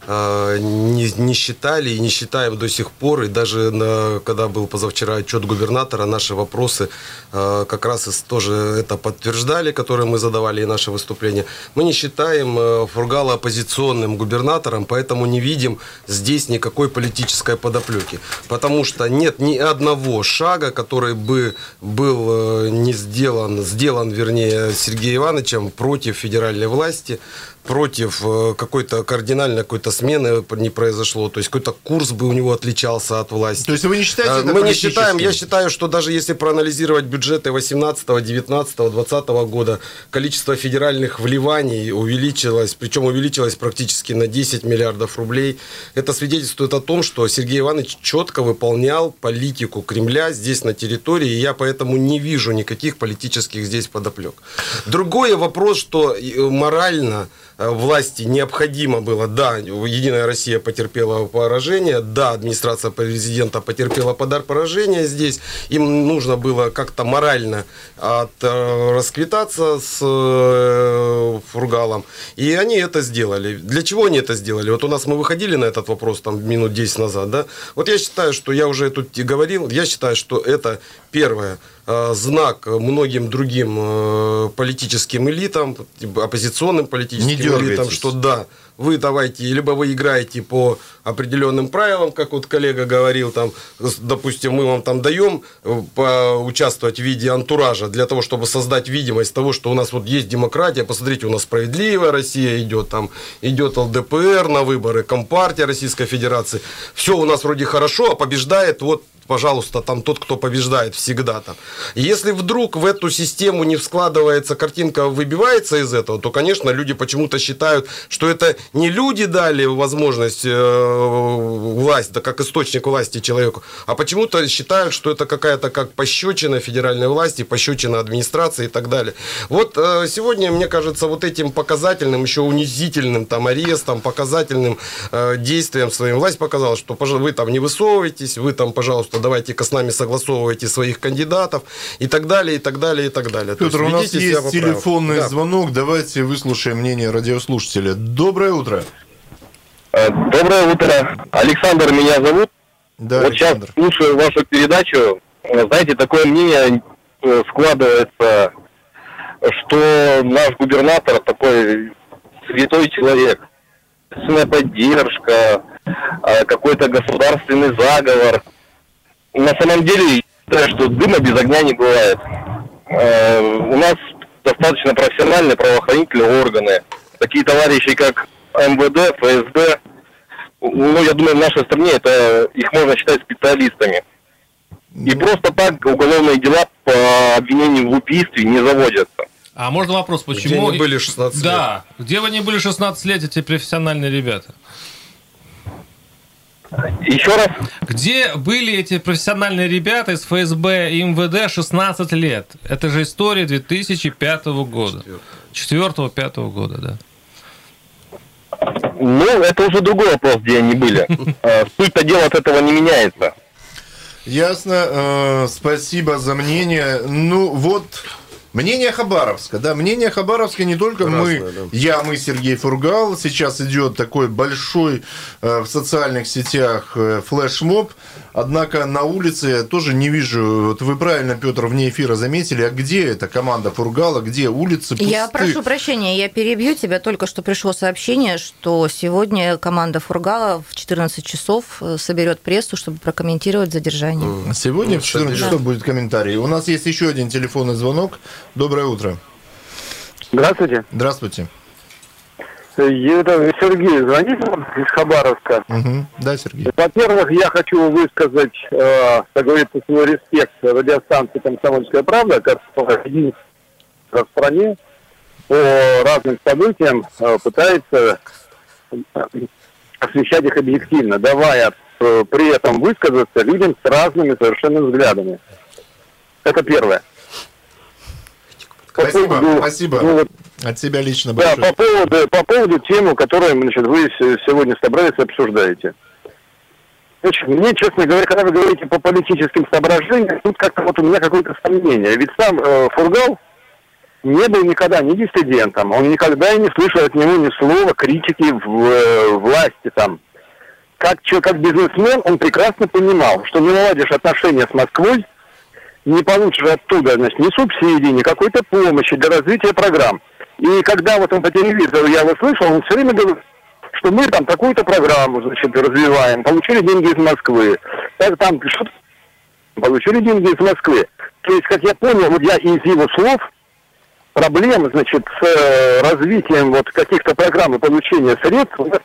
Не, не считали и не считаем до сих пор, и даже на, когда был позавчера отчет губернатора, наши вопросы э, как раз и тоже это подтверждали, которые мы задавали, и наши выступления. Мы не считаем э, Фургала оппозиционным губернатором, поэтому не видим здесь никакой политической подоплеки. Потому что нет ни одного шага, который бы был э, не сделан, сделан, вернее, Сергеем Ивановичем против федеральной власти, против какой-то кардинальной какой-то смены не произошло. То есть какой-то курс бы у него отличался от власти. То есть вы не считаете это Мы не считаем. Я считаю, что даже если проанализировать бюджеты восемнадцатого, девятнадцатого, двадцатого года, количество федеральных вливаний увеличилось, причем увеличилось практически на десять миллиардов рублей. Это свидетельствует о том, что Сергей Иванович четко выполнял политику Кремля здесь на территории, и я поэтому не вижу никаких политических здесь подоплек. Другой вопрос, что морально власти необходимо было, да, Единая Россия потерпела поражение, да, администрация президента потерпела подар поражения здесь, им нужно было как-то морально от, расквитаться с э, Фургалом, и они это сделали. Для чего они это сделали? Вот у нас мы выходили на этот вопрос там минут десять назад, да, вот я считаю, что я уже тут говорил, я считаю, что это первое, знак многим другим политическим элитам, оппозиционным политическим элитам, что да, вы давайте, либо вы играете по определенным правилам, как вот коллега говорил, там, допустим, мы вам там даем поучаствовать в виде антуража для того, чтобы создать видимость того, что у нас вот есть демократия, посмотрите, у нас справедливая Россия идет, там идет эл дэ пэ эр на выборы, Компартия Российской Федерации, все у нас вроде хорошо, а побеждает вот, пожалуйста, там тот, кто побеждает всегда там. И если вдруг в эту систему не складывается, картинка выбивается из этого, то, конечно, люди почему-то считают, что это не люди дали возможность э, власть, да, как источник власти человеку, а почему-то считают, что это какая-то как пощечина федеральной власти, пощечина администрации и так далее. Вот э, сегодня, мне кажется, вот этим показательным, еще унизительным там арестом, показательным э, действием своим власть показала, что вы там не высовываетесь, вы там, пожалуйста, давайте-ка с нами согласовывайте своих кандидатов и так далее, и так далее, и так далее. Петр, у нас есть телефонный да. звонок. Давайте выслушаем мнение радиослушателя. Доброе утро. Доброе утро. Александр меня зовут. Да, вот Александр. Сейчас слушаю вашу передачу. Знаете, такое мнение складывается, что наш губернатор такой святой человек. Поддержка, какой-то государственный заговор. На самом деле, я считаю, что дыма без огня не бывает. Э, у нас достаточно профессиональные правоохранительные органы. Такие товарищи, как эм вэ дэ, эф эс бэ, ну, я думаю, в нашей стране это их можно считать специалистами. И просто так уголовные дела по обвинению в убийстве не заводятся. А можно вопрос, почему... Где они были шестнадцать лет? Да, где вы не были шестнадцать лет, эти профессиональные ребята? Еще раз. Где были эти профессиональные ребята из эф эс бэ и эм вэ дэ шестнадцать лет? Это же история две тысячи пятого года. четвёртого-пятого года, да. Ну, это уже другой вопрос, где они были. Суть-то дела от этого не меняется. Ясно. Спасибо за мнение. Ну, вот... Мнение Хабаровска, да, мнение Хабаровска не только Разное, мы, да. я, мы, Сергей Фургал. Сейчас идет такой большой э, в социальных сетях э, флешмоб. Однако на улице я тоже не вижу. Вот вы правильно, Петр, вне эфира заметили, а где эта команда Фургала, где улицы пусты? Я прошу прощения, я перебью тебя. Только что пришло сообщение, что сегодня команда Фургала в четырнадцать часов соберет прессу, чтобы прокомментировать задержание. Сегодня в четырнадцать часов будет комментарий. У нас есть еще один телефонный звонок. Доброе утро. Здравствуйте. Здравствуйте. Это Сергей звонит из Хабаровска. Угу. Да, Сергей. Во-первых, я хочу высказать, э, как говорится, свой респект радиостанции «Комсомольская правда», которая единственная в стране по разным событиям э, пытается освещать их объективно, давая э, при этом высказаться людям с разными совершенно взглядами. Это первое. Спасибо, по поводу, спасибо. Ну, вот, от себя лично большое. Да, по поводу, по поводу темы, которую, значит, вы сегодня собрались и обсуждаете. Значит, мне, честно говоря, когда вы говорите по политическим соображениям, тут как-то вот у меня какое-то сомнение. Ведь сам э, Фургал не был никогда ни диссидентом, он никогда и не слышал от него ни слова критики в э, власти там. Как, как бизнесмен он прекрасно понимал, что не наладишь отношения с Москвой, не получишь оттуда, значит, ни субсидий, ни какой-то помощи для развития программ. И когда вот он по телевизору я его слышал, он все время говорил, что мы там такую-то программу, значит, развиваем, получили деньги из Москвы. Так, там что-то получили деньги из Москвы. То есть, как я понял, вот я из его слов, проблемы, значит, с э, развитием вот каких-то программ и получения средств, угу.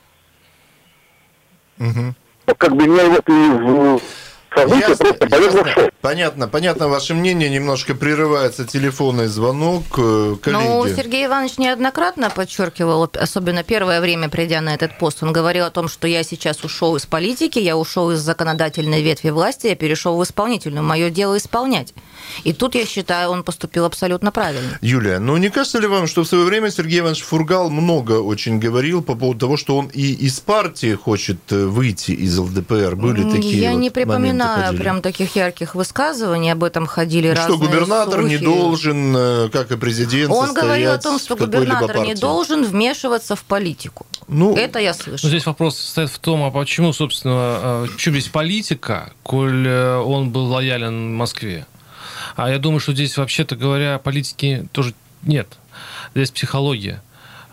как бы меня вот и в... Ясно, ясно. Понятно, понятно ваше мнение. Немножко прерывается телефонный звонок. Коллеги. Ну, Сергей Иванович неоднократно подчеркивал, особенно первое время, придя на этот пост, он говорил о том, что я сейчас ушел из политики, я ушел из законодательной ветви власти, я перешел в исполнительную. Мое дело исполнять. И тут, я считаю, он поступил абсолютно правильно. Юлия, ну не кажется ли вам, что в свое время Сергей Иванович Фургал много очень говорил по поводу того, что он и из партии хочет выйти из эл дэ пэ эр? Были такие Я вот не припоминаю ходили. Прям таких ярких высказываний, об этом ходили и разные что губернатор слухи. Не должен, как и президент, Он говорил о том, что губернатор партии. Не должен вмешиваться в политику. Ну, это я слышал. Ну, здесь вопрос состоит в том, а почему, собственно, почему здесь политика, коль он был лоялен Москве? А я думаю, что здесь, вообще-то говоря, политики тоже нет. Здесь психология.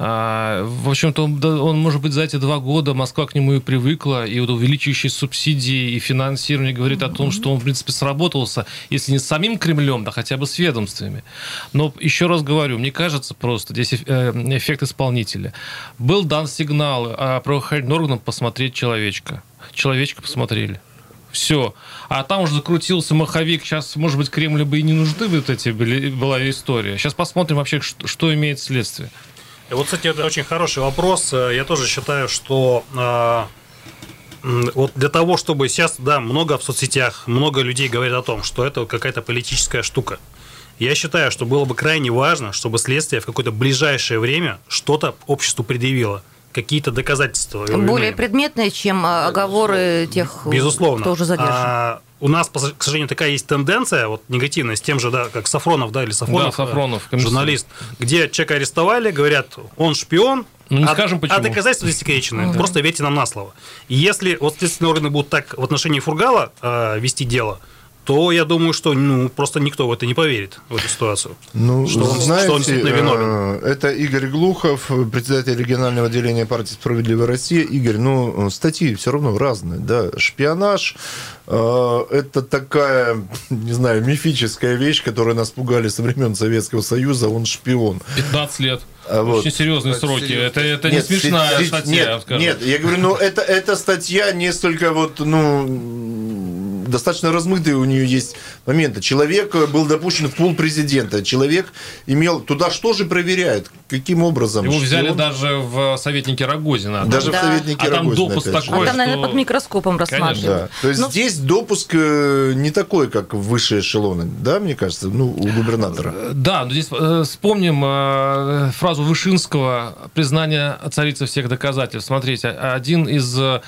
В общем-то, он, он, может быть, за эти два года Москва к нему и привыкла, и вот увеличивающие субсидии и финансирование говорит о том, что он, в принципе, сработался, если не с самим Кремлем, да хотя бы с ведомствами. Но еще раз говорю, мне кажется просто, здесь эффект исполнителя. Был дан сигнал правоохранительным органам посмотреть человечка. Человечка посмотрели. Все. А там уже закрутился маховик. Сейчас, может быть, Кремлю бы и не нужны вот эти были, была история. Сейчас посмотрим вообще, что, что имеет следствие. И вот, кстати, это очень хороший вопрос. Я тоже считаю, что э, вот для того, чтобы сейчас, да, много в соцсетях, много людей говорят о том, что это какая-то политическая штука. Я считаю, что было бы крайне важно, чтобы следствие в какое-то ближайшее время что-то обществу предъявило. Какие-то доказательства. Более предметные, чем оговоры тех, Безусловно. кто уже задержан. А, у нас, к сожалению, такая есть тенденция, вот негативная, с тем же, да, как Сафронов, да, или Сафронов, да, Сафронов журналист, где человека арестовали, говорят, он шпион, ну, не а, скажем, почему. А доказательства засекречены. Да. Просто верьте нам на слово. И если вот следственные органы будут так в отношении Фургала э, вести дело, то я думаю, что ну, просто никто в это не поверит, в эту ситуацию. Ну, что, он, знаете, что он действительно виновен. Это Игорь Глухов, председатель регионального отделения партии «Справедливая Россия». Игорь, ну, статьи все равно разные. Да? Шпионаж э, – это такая, не знаю, мифическая вещь, которую нас пугали со времен Советского Союза. Он шпион. пятнадцать лет. А вот. Очень серьезные сроки. Это, это нет, не смешная нет, статья, нет, я скажу. Нет, я говорю, ну, это, эта статья несколько вот, ну, достаточно размытые у нее есть моменты. Человек был допущен в пул президента. Человек имел... Туда что же проверяют? Каким образом? Его взяли он... даже в советники Рогозина. Даже да. в советники а Рогозина. там допуск такой, А там, что... наверное, под микроскопом рассматривают. Да. То есть Но... здесь допуск не такой, как в высшие эшелоны, да, мне кажется, ну, у губернатора. Да, но здесь э, вспомним э, фразу Вышинского «Признание царицы всех доказательств». Смотрите, один из э,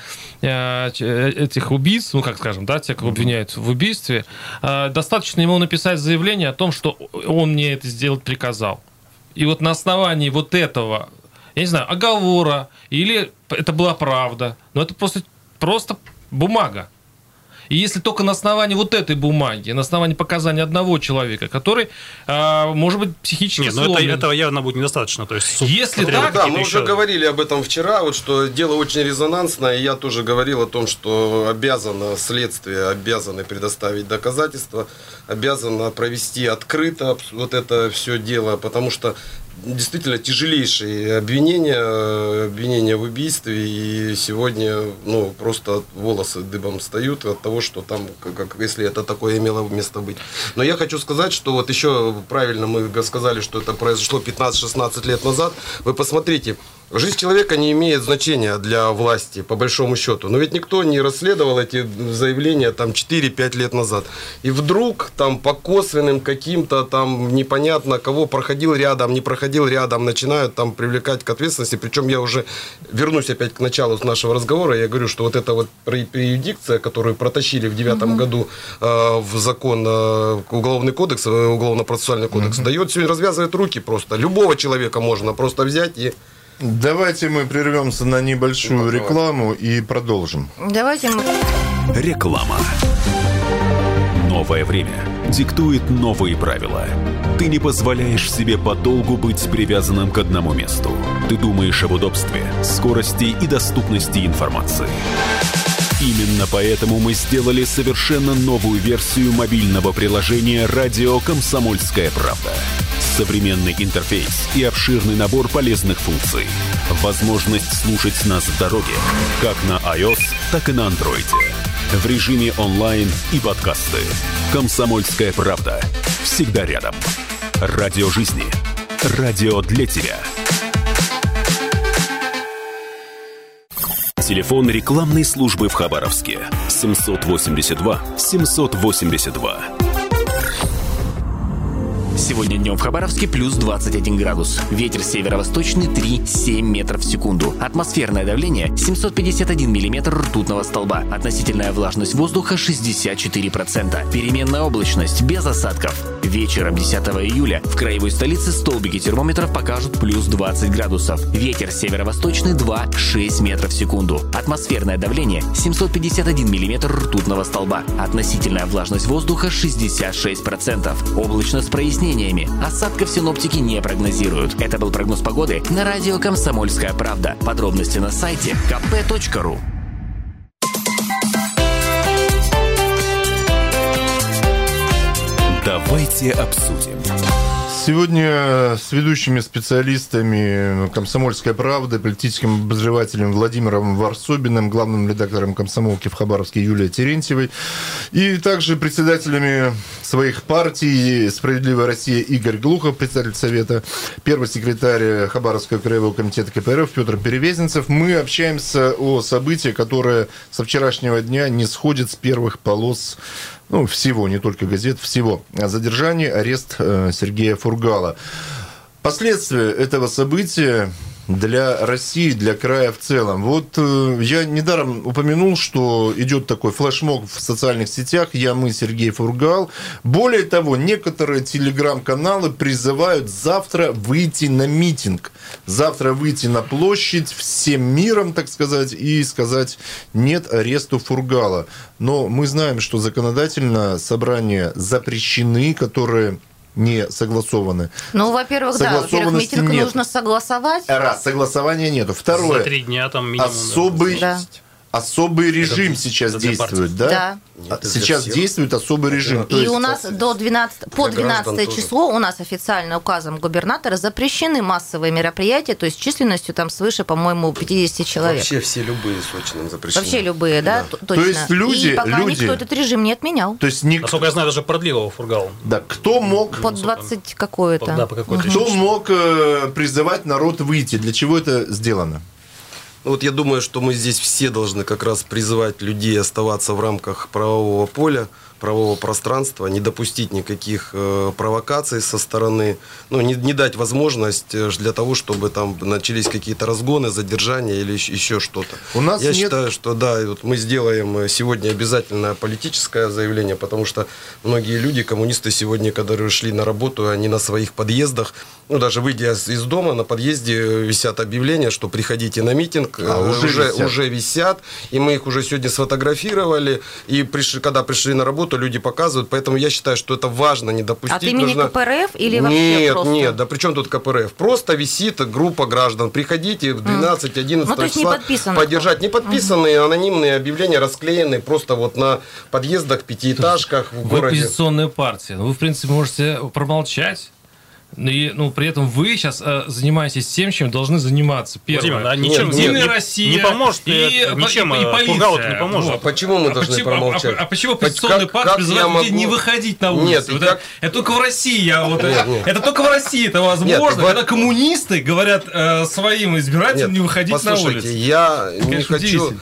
этих убийц, ну, как скажем, да, тех, кого обвиняют в убийстве, э, достаточно ему написать заявление о том, что он мне это сделать приказал. И вот на основании вот этого, я не знаю, оговора, или это была правда, но это просто, просто бумага. И если только на основании вот этой бумаги, на основании показаний одного человека, который, э, может быть, психически Нет, но сломлен. это, этого явно будет недостаточно. То есть, если так, да, мы еще... уже говорили об этом вчера, вот, что дело очень резонансное, и я тоже говорил о том, что обязано следствие, обязаны предоставить доказательства, обязано провести открыто вот это все дело, потому что действительно тяжелейшие обвинения, обвинения в убийстве, и сегодня, ну, просто волосы дыбом встают от того, что там, как, если это такое имело место быть. Но я хочу сказать, что вот еще правильно мы сказали, что это произошло пятнадцать-шестнадцать лет назад. Вы посмотрите, жизнь человека не имеет значения для власти, по большому счету. Но ведь никто не расследовал эти заявления там четыре-пять лет назад. И вдруг там по косвенным каким-то там непонятно кого проходил рядом, не проходил рядом, начинают там привлекать к ответственности. Причем я уже вернусь опять к началу нашего разговора. Я говорю, что вот эта вот преюдикция, которую протащили в девятом угу. году э, в закон э, Уголовный кодекс, э, Уголовно-процессуальный кодекс, угу. дает, сегодня развязывает руки просто. Любого человека можно просто взять и... Давайте мы прервемся на небольшую ну, рекламу и продолжим. Давайте мы... Реклама. Новое время диктует новые правила. Ты не позволяешь себе подолгу быть привязанным к одному месту. Ты думаешь об удобстве, скорости и доступности информации. Именно поэтому мы сделали совершенно новую версию мобильного приложения «Радио Комсомольская правда». Современный интерфейс и обширный набор полезных функций. Возможность слушать нас в дороге, как на iOS, так и на Android. В режиме онлайн и подкасты. «Комсомольская правда». Всегда рядом. Радио жизни. Радио для тебя. Телефон рекламной службы в Хабаровске. семьсот восемьдесят два семьсот восемьдесят два. Сегодня днем в Хабаровске плюс двадцать один градус. Ветер северо-восточный три - семь метров в секунду. Атмосферное давление семьсот пятьдесят один миллиметр ртутного столба. Относительная влажность воздуха шестьдесят четыре процента. Переменная облачность без осадков. Вечером десятого июля в краевой столице столбики термометров покажут плюс двадцать градусов. Ветер северо-восточный два - шесть метров в секунду. Атмосферное давление семьсот пятьдесят один миллиметр ртутного столба. Относительная влажность воздуха шестьдесят шесть процентов. Облачно с прояснениями. Осадков синоптики не прогнозируют. Это был прогноз погоды на радио «Комсомольская правда». Подробности на сайте ка пэ точка ру. Давайте обсудим. Сегодня с ведущими специалистами «Комсомольской правды», политическим обозревателем Владимиром Варсобиным, главным редактором «Комсомолки» в Хабаровске Юлией Терентьевой, и также председателями своих партий «Справедливая Россия» Игорь Глухов, председатель Совета, первый секретарь Хабаровского краевого комитета ка пэ эр эф Петр Перевезенцев. Мы общаемся о событии, которое со вчерашнего дня не сходит с первых полос, ну, всего, не только газет, всего. Задержание, арест Сергея Фургала. Последствия этого события для России, для края в целом. Вот я недаром упомянул, что идет такой флешмоб в социальных сетях «Я, мы, Сергей Фургал». Более того, некоторые телеграм-каналы призывают завтра выйти на митинг. Завтра выйти на площадь всем миром, так сказать, и сказать «нет аресту Фургала». Но мы знаем, что законодательно собрания запрещены, которые... не согласованы. Ну, во-первых, да, во-первых, митинг нет. нужно согласовать. Раз, согласования нету. Второе. За три дня там минимум. Особый, да. особый режим это сейчас действует, да? Да. Нет, сейчас действует особый режим. И у нас до двенадцатого, по двенадцатое число у нас официально указом губернатора запрещены массовые мероприятия, то есть численностью там свыше, по-моему, пятьдесят человек. Вообще все любые сочным запрещены. Вообще любые, да, да. точно. То есть люди, и пока люди... никто этот режим не отменял. То есть ник... Насколько я знаю, даже продлил его Фургал. Да, кто мог... Под двадцать какое-то. Да, по какой-то. Кто мог э, призывать народ выйти? Для чего это сделано? Ну, вот я думаю, что мы здесь все должны как раз призывать людей оставаться в рамках правового поля, правового пространства, не допустить никаких э, провокаций со стороны, ну, не, не дать возможность для того, чтобы там начались какие-то разгоны, задержания или еще, еще что-то. У нас Я нет... считаю, что да, вот мы сделаем сегодня обязательно политическое заявление, потому что многие люди, коммунисты сегодня, которые шли на работу, они на своих подъездах, ну, даже выйдя из дома, на подъезде висят объявления, что приходите на митинг, а, уже, уже, висят. уже висят, и мы их уже сегодня сфотографировали, и пришли, когда пришли на работу, люди показывают, поэтому я считаю, что это важно не допустить. От имени Нужно... КПРФ или вообще нет, просто? Нет, да при чем тут КПРФ? Просто висит группа граждан, приходите в двенадцать-одиннадцать ну, числа поддержать. Не подписанные, mm. анонимные объявления расклеены просто вот на подъездах, пятиэтажках в вы городе. Вы оппозиционная партия, вы, в принципе, можете промолчать. И, ну, при этом вы сейчас э, занимаетесь тем, чем должны заниматься. Первое. Владимир, а ничем Единая не, Россия. Не поможет. И, ничем и, и полиция. Не поможет. Ну, почему мы а должны почему, промолчать? А, а почему оппозиционная партия призывает людей не выходить на улицу? Нет, вот как... это, это только в России. Я, вот, нет, это, нет. это только в России это возможно, нет, когда коммунисты говорят э, своим избирателям нет, не выходить на улицу. Я это, не хочу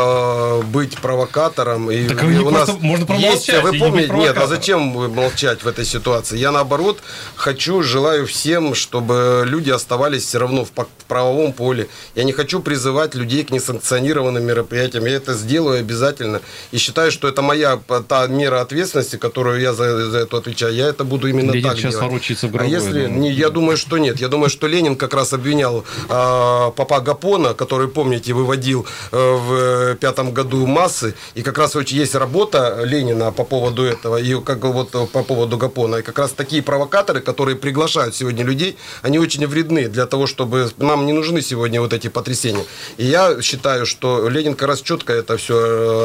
э, быть провокатором. И так у нас можно промолчать. Есть, вы помните, нет, а зачем молчать в этой ситуации? Я наоборот хочу, желаю всем, чтобы люди оставались все равно в правовом поле. Я не хочу призывать людей к несанкционированным мероприятиям. Я это сделаю обязательно. И считаю, что это моя та мера ответственности, которую я за, за это отвечаю. Я это буду именно Ленин так сейчас делать. ворочается в гробу, а если, не, я думаю, что нет. Я думаю, что Ленин как раз обвинял э, папа Гапона, который, помните, выводил э, в пятом году массы. И как раз очень есть работа Ленина по поводу этого, и как вот по поводу Гапона. И как раз такие провокаторы, которые приглашают сегодня людей, они очень вредны для того, чтобы нам не нужны сегодня вот эти потрясения. И я считаю, что Ленин как раз четко это все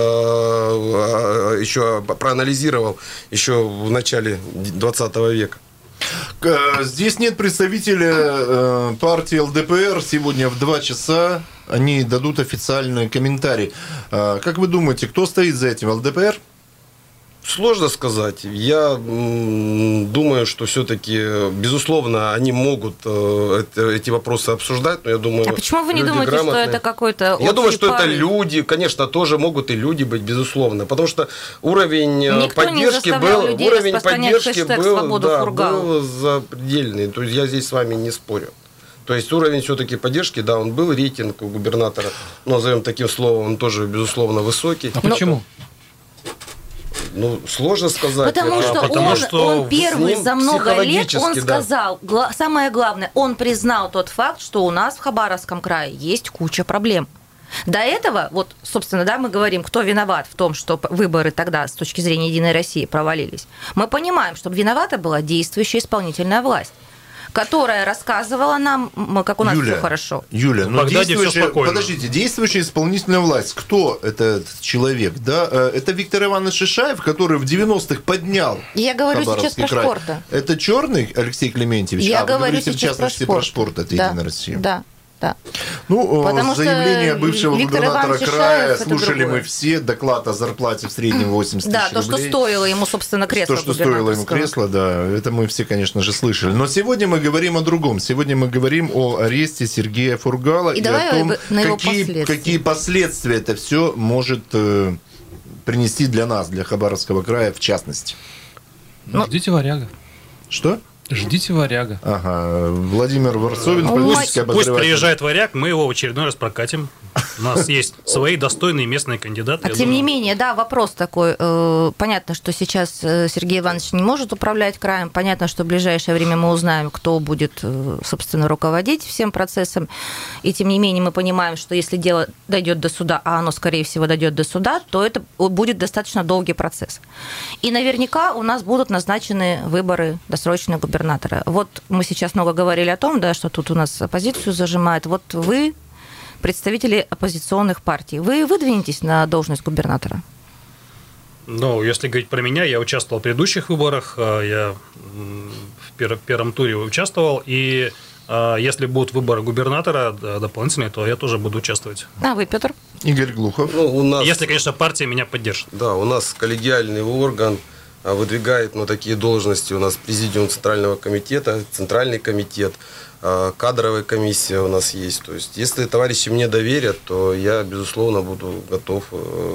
еще проанализировал еще в начале двадцатого века. Здесь нет представителя партии эл дэ пэ эр. Сегодня в два часа они дадут официальный комментарий. Как вы думаете, кто стоит за этим, эл дэ пэ эр? Сложно сказать. Я думаю, что все-таки, безусловно, они могут эти вопросы обсуждать, но я думаю... А почему вы не думаете, грамотные. что это какой-то Я думаю, что парень? это люди, конечно, тоже могут и люди быть, безусловно, потому что уровень Никто поддержки не был, людей уровень поддержки был, да, Фургала. был запредельный. То есть я здесь с вами не спорю. То есть уровень все-таки поддержки, да, он был, рейтинг у губернатора, ну, назовем таким словом, он тоже, безусловно, высокий. А почему? Ну, сложно сказать. Потому это, что, потому он, что он первый за много лет, он да. сказал, гла- самое главное, он признал тот факт, что у нас в Хабаровском крае есть куча проблем. До этого, вот, собственно, да, мы говорим, кто виноват в том, что выборы тогда с точки зрения Единой России провалились. Мы понимаем, что виновата была действующая исполнительная власть, которая рассказывала нам, как у нас Юля, все хорошо. Юля, ну действующая, подождите, действующая исполнительная власть, кто этот человек? Да? Это Виктор Иванович Шишаев, который в девяностых поднял Я говорю сейчас про край. шпорта. Это Черный Алексей Клементьевич? Я а, говорю вы говорите, сейчас в частности, про про шпорт. шпорт, это да, Единая Россия. Да. Да. Ну, Потому заявление бывшего Виктор губернатора Иванович края Шишаев слушали мы все, доклад о зарплате в среднем восемьдесят да, тысяч рублей. Да, то, что стоило ему, собственно, кресло. То, что стоило ему кресло, да, это мы все, конечно же, слышали. Но сегодня мы говорим о другом. Сегодня мы говорим о аресте Сергея Фургала и, и о том, на какие, последствия. какие последствия это все может э, принести для нас, для Хабаровского края в частности. Ну, ждите варяга. Что? Ждите варяга. Ага. Владимир Варсовин, политический обозреватель. Пусть приезжает варяг, мы его в очередной раз прокатим. У нас есть свои достойные местные кандидаты. А тем думаю. не менее, да, вопрос такой. Понятно, что сейчас Сергей Иванович не может управлять краем. Понятно, что в ближайшее время мы узнаем, кто будет, собственно, руководить всем процессом. И тем не менее мы понимаем, что если дело дойдет до суда, а оно, скорее всего, дойдет до суда, то это будет достаточно долгий процесс. И наверняка у нас будут назначены выборы досрочных губернатора. Вот мы сейчас много говорили о том, да, что тут у нас оппозицию зажимают. Вот вы представителей оппозиционных партий. Вы выдвинетесь на должность губернатора? Ну, если говорить про меня, я участвовал в предыдущих выборах, я в первом туре участвовал, и если будут выборы губернатора дополнительные, то я тоже буду участвовать. А вы, Петр? Игорь Глухов. Ну, у нас... Если, конечно, партия меня поддержит. Да, у нас коллегиальный орган выдвигает на такие должности. У нас президиум Центрального комитета, Центральный комитет, кадровая комиссия у нас есть. То есть, если товарищи мне доверят, то я, безусловно, буду готов,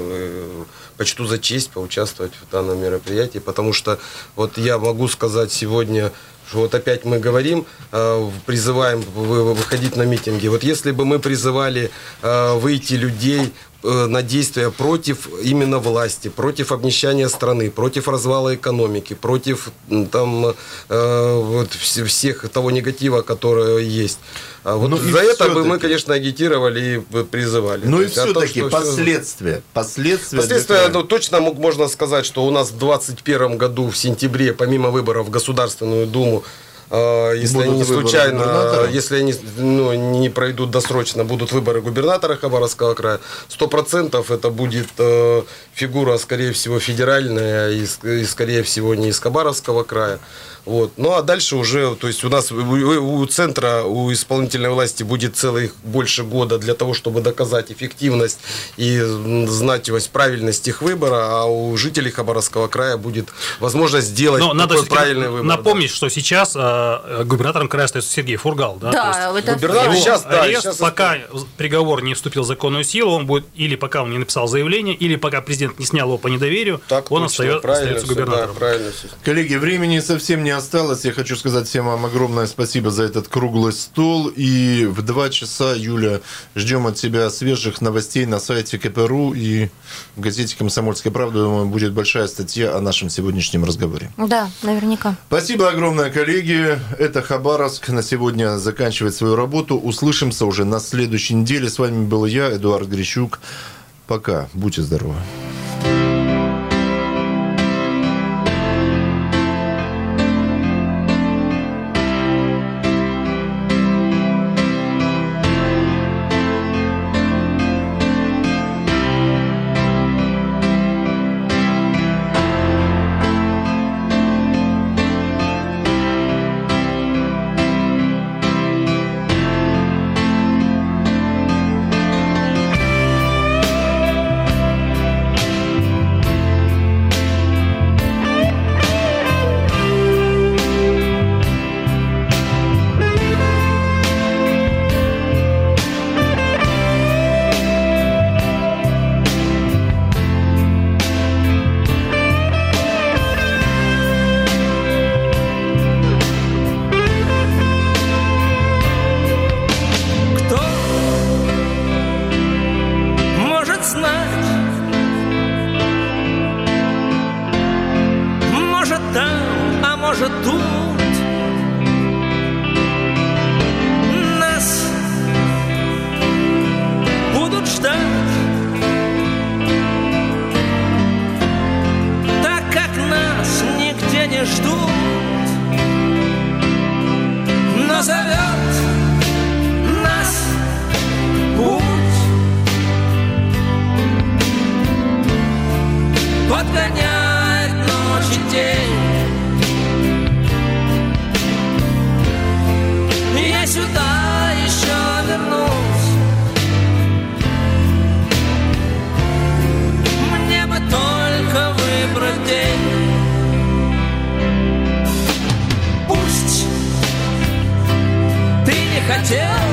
почту за честь поучаствовать в данном мероприятии, потому что вот я могу сказать сегодня, что вот опять мы говорим, призываем выходить на митинги. Вот если бы мы призывали выйти людей на действия против именно власти, против обнищания страны, против развала экономики, против там, вот, всех того негатива, который есть. А вот ну, за это бы мы, конечно, агитировали и призывали. Ну то и все-таки последствия. Последствия, последствия ну, точно можно сказать, что у нас в двадцать первом году в сентябре, помимо выборов в Государственную Думу, если будут они случайно, если они ну, не пройдут досрочно, будут выборы губернатора Хабаровского края, сто процентов это будет э, фигура, скорее всего, федеральная и, и, скорее всего, не из Хабаровского края. Вот. Ну, а дальше уже, то есть у нас у, у центра, у исполнительной власти будет целых больше года для того, чтобы доказать эффективность и знать правильность их выбора, а у жителей Хабаровского края будет возможность сделать Но такой правильный выбор. Напомнить, да. что сейчас э, губернатором края остается Сергей Фургал. Да, да это губернатор сейчас, да, арест, сейчас пока приговор не вступил в законную силу, он будет, или пока он не написал заявление, или пока президент не снял его по недоверию, так он точно, остается, остается губернатором. Да, правильно все. Коллеги, времени совсем не осталось. Я хочу сказать всем вам огромное спасибо за этот круглый стол. И в два часа, Юля, ждем от тебя свежих новостей на сайте ка пэ эр у и в газете «Комсомольская правда». Думаю, будет большая статья о нашем сегодняшнем разговоре. Да, наверняка. Спасибо огромное, коллеги. Это Хабаровск на сегодня заканчивает свою работу. Услышимся уже на следующей неделе. С вами был я, Эдуард Грищук. Пока. Будьте здоровы. Подгоняет ночь и день. Я сюда еще вернусь. Мне бы только выбрать день. Пусть ты не хотел,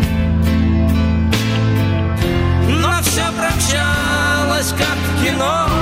но все промчалось, как в кино.